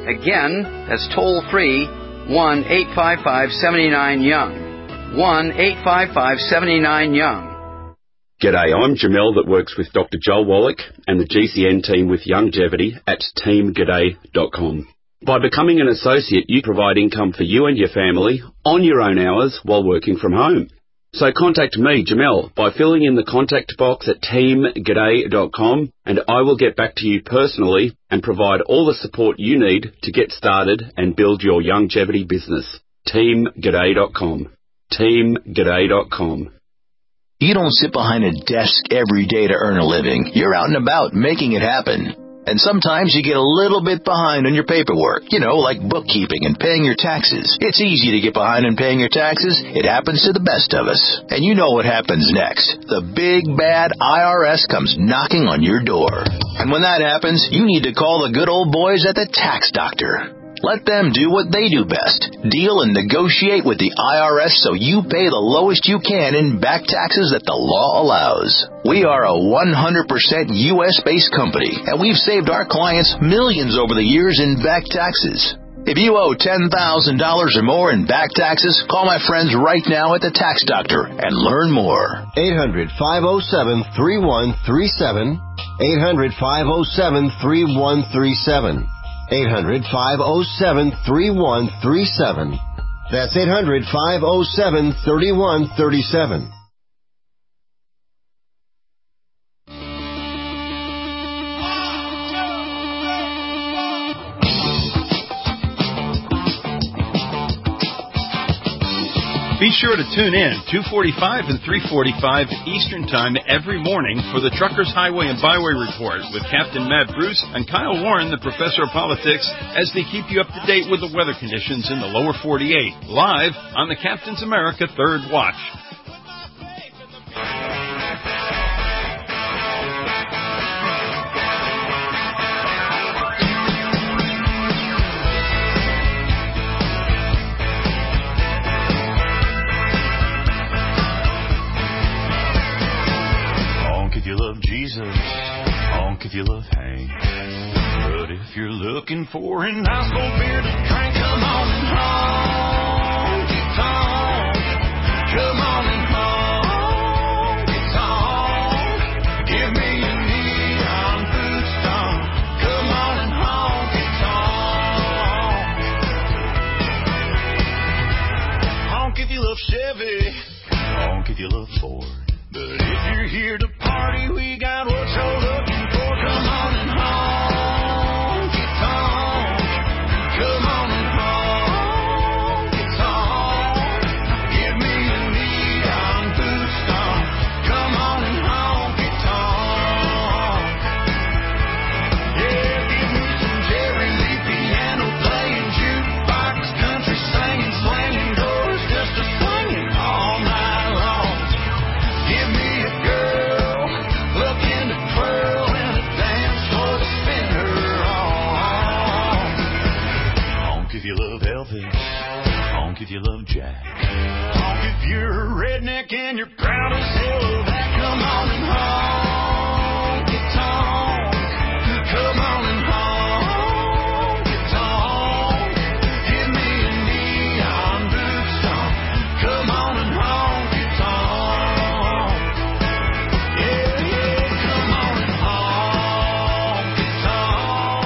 Speaker 16: Again, that's toll-free one eight five five, seven nine, young. one eight five five, seven nine, young.
Speaker 1: G'day, I'm Jamel that works with Doctor Joel Wallach and the G C N team with Longevity at team g'day dot com. By becoming an associate, you provide income for you and your family on your own hours while working from home. So contact me, Jamel, by filling in the contact box at team g'day dot com, and I will get back to you personally and provide all the support you need to get started and build your longevity business. team g'day dot com. team g'day dot com.
Speaker 22: You don't sit behind a desk every day to earn a living. You're out and about making it happen. And sometimes you get a little bit behind on your paperwork, you know, like bookkeeping and paying your taxes. It's easy to get behind on paying your taxes. It happens to the best of us. And you know what happens next. The big, bad I R S comes knocking on your door. And when that happens, you need to call the good old boys at the Tax Doctor. Let them do what they do best. Deal and negotiate with the I R S so you pay the lowest you can in back taxes that the law allows. We are a one hundred percent U S-based company, and we've saved our clients millions over the years in back taxes. If you owe ten thousand dollars or more in back taxes, call my friends right now at the Tax Doctor and learn more.
Speaker 23: eight hundred, five oh seven, three one three seven. eight hundred, five oh seven, three one three seven. eight hundred, five oh seven, three one three seven. That's eight hundred, five oh seven, three one three seven.
Speaker 24: Be sure to tune in two forty-five and three forty-five Eastern Time every morning for the Truckers Highway and Byway Report with Captain Matt Bruce and Kyle Warren, the Professor of Politics, as they keep you up to date with the weather conditions in the lower forty-eight, live on the Captain's America Third Watch.
Speaker 25: If you love Jesus, honk if you love Hank. But if you're looking for a nice cold beer to drink, come on and honky tonk. Come on and honky tonk. Give me a neon boot stomp. Come on and honky tonk. Honk if you love Chevy, honk if you love Ford. But if you're here to party, we got what you're looking for. Come on and honky tonk. Come on and honky tonk. Give me a neon boot stomp. Come on and honky tonk. Yeah, give me some Jerry Lee piano playing, jukebox, country singing, slanging doors, just a swinging all night long. Give me a girl looking to twirl and a dance for to spin her on. Honk if you love Elvis, honk if you love Jack. Honk if you're a redneck and you're proud as hell of that. Come on and honk it tonk. Come on and honk it tonk. Give me a neon boot stomp. Come on and honk it tonk. Yeah,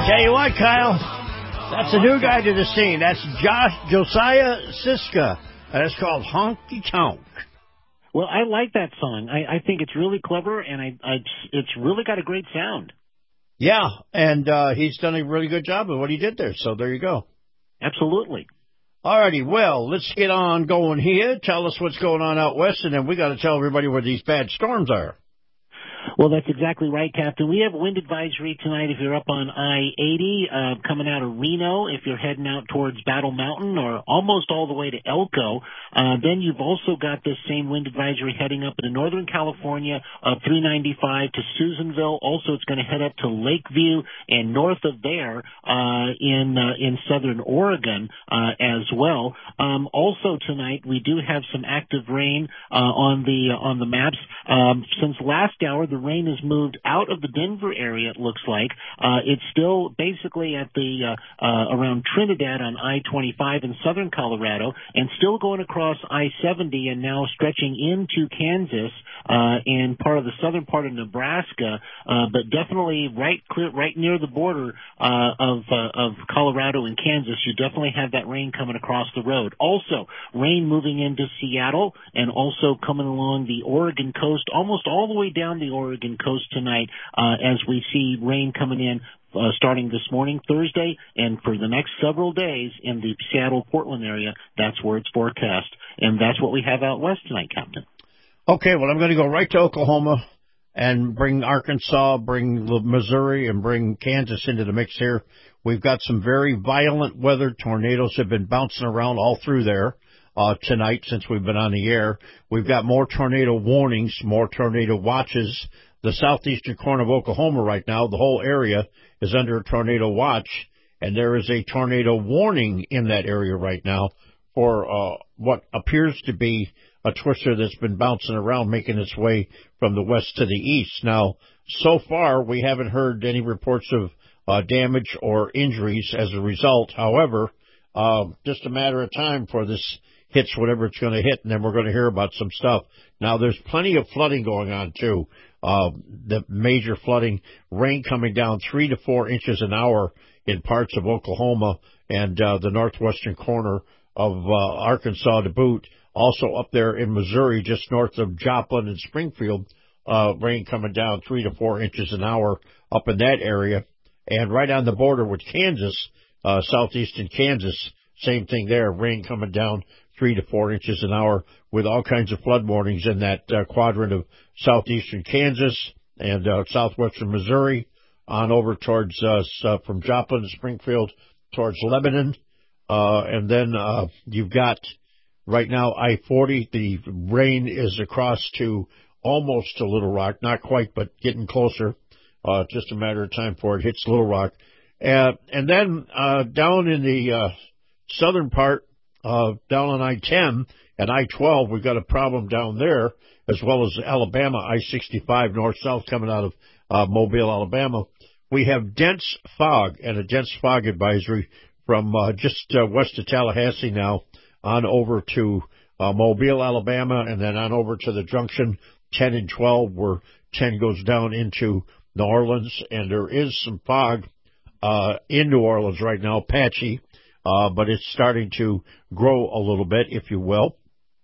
Speaker 5: Tell you what, Kyle, that's a new guy to the scene. That's Josh Josiah Siska, and it's called Honky Tonk.
Speaker 6: Well, I like that song. I, I think it's really clever, and I, I it's really got a great sound.
Speaker 5: Yeah, and uh, he's done a really good job of what he did there, so there you go.
Speaker 6: Absolutely.
Speaker 5: All righty, well, let's get on going here. Tell us what's going on out west, and then we got to tell everybody where these bad storms are.
Speaker 6: Well, that's exactly right, Captain. We have a wind advisory tonight if you're up on I eighty, uh, coming out of Reno, if you're heading out towards Battle Mountain, or almost all the way to Elko. Uh, then you've also got this same wind advisory heading up into Northern California, uh, three ninety-five to Susanville. Also, it's going to head up to Lakeview and north of there, uh, in, uh, in southern Oregon, uh, as well. Um, also tonight, we do have some active rain, uh, on the, uh, on the maps. Um, since last hour, the rain has moved out of the Denver area, it looks like. Uh, it's still basically at the, uh, uh, around Trinidad on I twenty-five in southern Colorado, and still going across I seventy and now stretching into Kansas, uh, and part of the southern part of Nebraska, uh, but definitely right clear, right near the border, uh, of, uh, of Colorado and Kansas. You definitely have that rain coming across the road. Also, rain moving into Seattle and also coming along the Oregon coast, almost all the way down the Oregon coast tonight, uh, as we see rain coming in uh, starting this morning, Thursday, and for the next several days in the Seattle-Portland area. That's where it's forecast. And that's what we have out west tonight, Captain.
Speaker 5: Okay, well, I'm going to go right to Oklahoma and bring Arkansas, bring Missouri, and bring Kansas into the mix here. We've got some very violent weather. Tornadoes have been bouncing around all through there. Uh, tonight, since we've been on the air, we've got more tornado warnings, more tornado watches. The southeastern corner of Oklahoma right now, the whole area is under a tornado watch, and there is a tornado warning in that area right now for uh, what appears to be a twister that's been bouncing around, making its way from the west to the east. Now, so far, we haven't heard any reports of uh, damage or injuries as a result. However, uh, just a matter of time for this hits whatever it's going to hit, and then we're going to hear about some stuff. Now, there's plenty of flooding going on, too. Uh, the major flooding, rain coming down three to four inches an hour in parts of Oklahoma and uh, the northwestern corner of uh, Arkansas to boot. Also up there in Missouri, just north of Joplin and Springfield, uh, rain coming down three to four inches an hour up in that area. And right on the border with Kansas, uh, southeastern Kansas, same thing there, rain coming down three to four inches an hour with all kinds of flood warnings in that uh, quadrant of southeastern Kansas and uh, southwestern Missouri on over towards uh, uh, from Joplin to Springfield towards Lebanon. Uh, and then uh, you've got right now I forty. The rain is across to almost to Little Rock, not quite, but getting closer. Uh, just a matter of time before it hits Little Rock. Uh, and then uh, down in the uh, southern part, Uh, down on I ten and I twelve, we've got a problem down there, as well as Alabama, I sixty-five north-south coming out of uh, Mobile, Alabama. We have dense fog and a dense fog advisory from uh, just uh, west of Tallahassee now on over to uh, Mobile, Alabama, and then on over to the junction ten and twelve, where ten goes down into New Orleans. And there is some fog uh, in New Orleans right now, patchy. Uh, but it's starting to grow a little bit, if you will.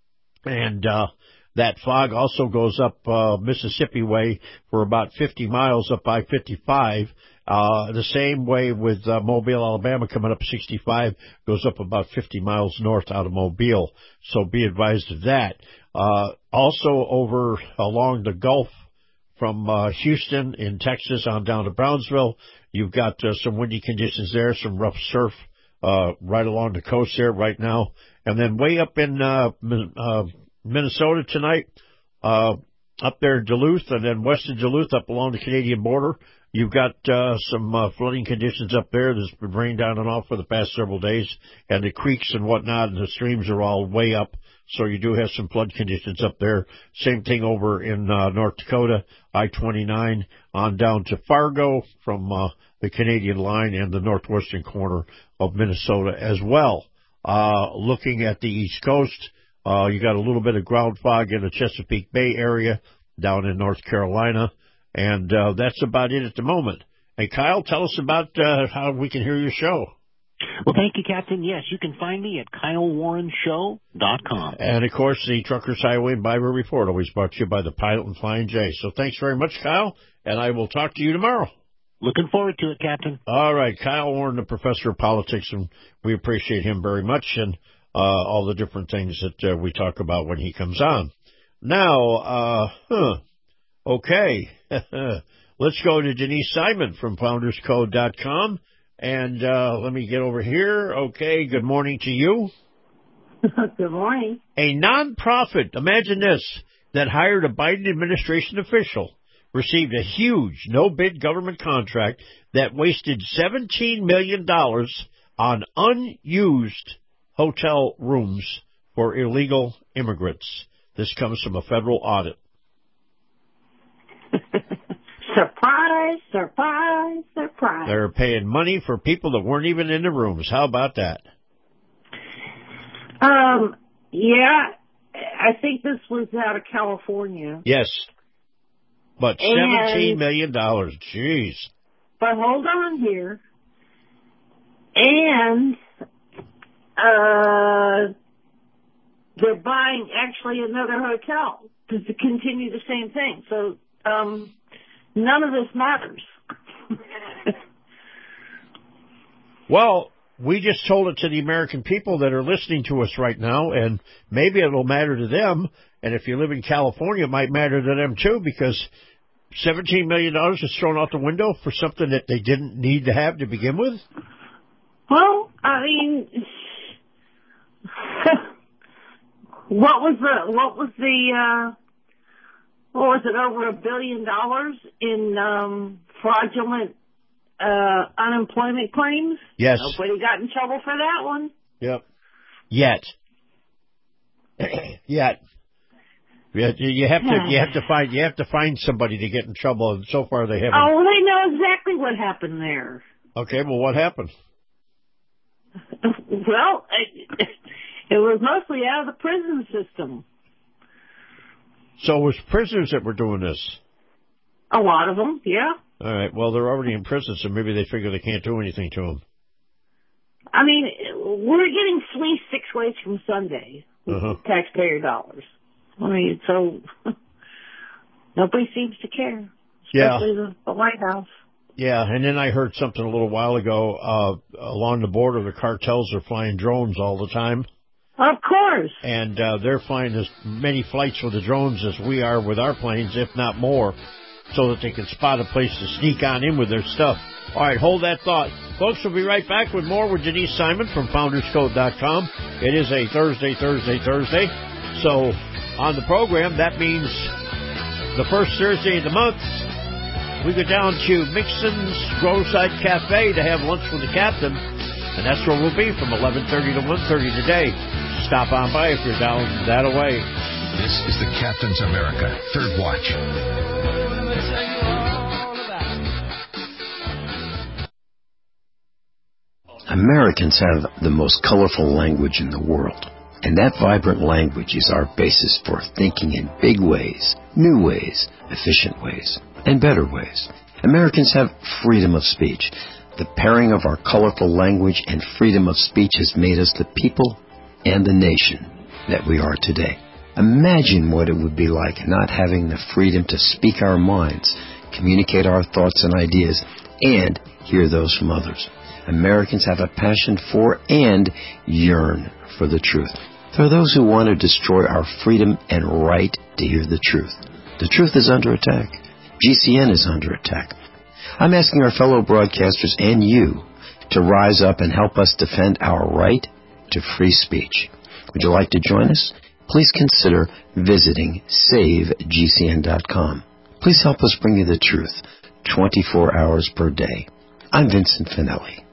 Speaker 5: And, uh, that fog also goes up, uh, Mississippi way for about fifty miles up I fifty-five. Uh, the same way with, uh, Mobile, Alabama coming up sixty-five, goes up about fifty miles north out of Mobile. So be advised of that. Uh, also over along the Gulf from, uh, Houston in Texas on down to Brownsville, you've got, uh, some windy conditions there, some rough surf. Uh, right along the coast there right now. And then way up in, uh, uh, Minnesota tonight, uh, up there in Duluth, and then west of Duluth up along the Canadian border, you've got, uh, some, uh, flooding conditions up there. There's been rain down and off for the past several days, and the creeks and whatnot and the streams are all way up. So you do have some flood conditions up there. Same thing over in, uh, North Dakota, I twenty-nine on down to Fargo from, uh, the Canadian line and the northwestern corner of Minnesota as well. Uh, looking at the East Coast, uh, you got a little bit of ground fog in the Chesapeake Bay area down in North Carolina, and uh, that's about it at the moment. Hey, Kyle, tell us about uh, how we can hear your show.
Speaker 6: Well, thank you, Captain. Yes, you can find me at Kyle Warren Show dot com.
Speaker 5: And, of course, the Truckers Highway and Byway Report, always brought to you by the Pilot and Flying J. So thanks very much, Kyle, and I will talk to you tomorrow.
Speaker 6: Looking forward to it, Captain.
Speaker 5: All right, Kyle Warren, the professor of politics, and we appreciate him very much and uh, all the different things that uh, we talk about when he comes on. Now, uh, huh, okay, let's go to Denise Simon from Founders Code dot com. And uh, let me get over here. Okay, good morning to you.
Speaker 4: Good morning.
Speaker 5: A nonprofit, imagine this, that hired a Biden administration official received a huge no-bid government contract that wasted seventeen million dollars on unused hotel rooms for illegal immigrants. This comes from a federal audit.
Speaker 4: Surprise, surprise, surprise.
Speaker 5: They're paying money for people that weren't even in the rooms. How about that?
Speaker 4: Um, yeah, I think this was out of California.
Speaker 5: Yes. But
Speaker 4: And-
Speaker 5: seventeen million dollars, jeez.
Speaker 4: But hold on here. And uh, they're buying actually another hotel to, to continue the same thing. So um, none of this matters.
Speaker 5: Well, we just told it to the American people that are listening to us right now, and maybe it'll matter to them. And if you live in California, it might matter to them too, because seventeen million dollars is thrown out the window for something that they didn't need to have to begin with?
Speaker 4: Well, I mean, what was the what was the uh, what was it? Over a billion dollars in um, fraudulent uh, unemployment claims?
Speaker 5: Yes.
Speaker 4: Nobody got in trouble for that one.
Speaker 5: Yep. Yet. Yet. You you have to you have to find you have to find somebody to get in trouble, and so far they haven't.
Speaker 4: Oh, well, they know exactly what happened there.
Speaker 5: Okay, well, what happened?
Speaker 4: Well, it, it was mostly out of the prison system.
Speaker 5: So it was prisoners that were doing this.
Speaker 4: A lot of them, yeah.
Speaker 5: All right. Well, they're already in prison, so maybe they figure they can't do anything to them.
Speaker 4: I mean, we're getting fleeced six ways from Sunday with
Speaker 5: Uh-huh.
Speaker 4: taxpayer dollars. I mean, so nobody seems to care,
Speaker 5: Yeah.
Speaker 4: especially the, the White House.
Speaker 5: Yeah, and then I heard something a little while ago. Uh, along the border, the cartels are flying drones all the time.
Speaker 4: Of course.
Speaker 5: And uh, they're flying as many flights with the drones as we are with our planes, if not more, so that they can spot a place to sneak on in with their stuff. All right, hold that thought. Folks, we'll be right back with more with Denise Simon from Founders Code dot com. It is a Thursday, Thursday, Thursday. So on the program, that means the first Thursday of the month, we go down to Mixon's Groveside Cafe to have lunch with the captain, and that's where we'll be from eleven thirty to one thirty today. Stop on by if you're down that away.
Speaker 18: This is the Captain's America Third Watch.
Speaker 22: Americans have the most colorful language in the world, and that vibrant language is our basis for thinking in big ways, new ways, efficient ways, and better ways. Americans have freedom of speech. The pairing of our colorful language and freedom of speech has made us the people and the nation that we are today. Imagine what it would be like not having the freedom to speak our minds, communicate our thoughts and ideas, and hear those from others. Americans have a passion for and yearn for the truth. There are those who want to destroy our freedom and right to hear the truth. The truth is under attack. G C N is under attack. I'm asking our fellow broadcasters and you to rise up and help us defend our right to free speech. Would you like to join us? Please consider visiting save G C N dot com. Please help us bring you the truth twenty-four hours per day. I'm Vincent Finelli.